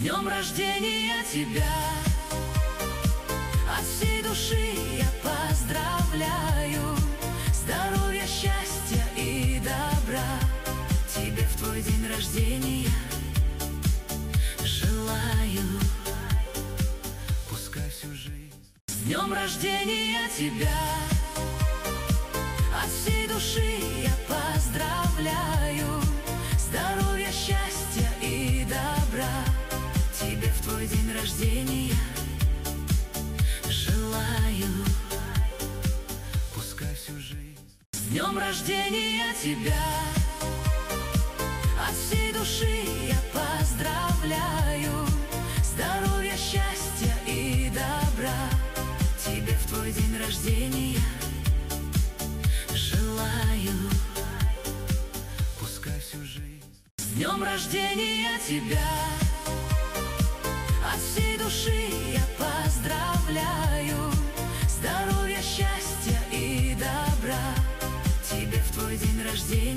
днем рождения тебя! От всей души я поздравляю! Здоровья, счастья и добра тебе в твой день рождения желаю. Пускай всю жизнь с днем рождения тебя! От всей души я поздравляю! Здоровья, счастья и добра тебе в твой день рождения желаю. Пускай всю жизнь с днем рождения тебя! От всей души я поздравляю! Здоровья, счастья и добра тебе в твой день рождения желаю. Пускай всю жизнь с днем рождения тебя! От всей души я поздравляю! Здоровья, счастья и добра тебе в твой день рождения